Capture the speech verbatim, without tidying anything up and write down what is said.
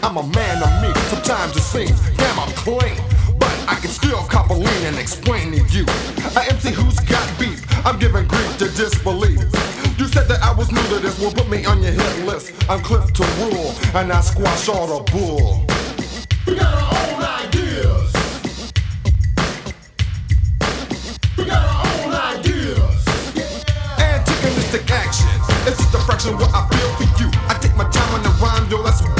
I'm a man of me. Sometimes it seems damn I'm clean, but I can still cop a lean and explain to you. A M C who's got beef, I'm giving grief to disbelief. You said that I was new to this, well put me on your hit list. I'm clipped to rule, and I squash all the bull. We got our own ideas. We got our own ideas. Antagonistic action, it's just a fraction of what I feel for you. I take my time on the rhyme, yo, let's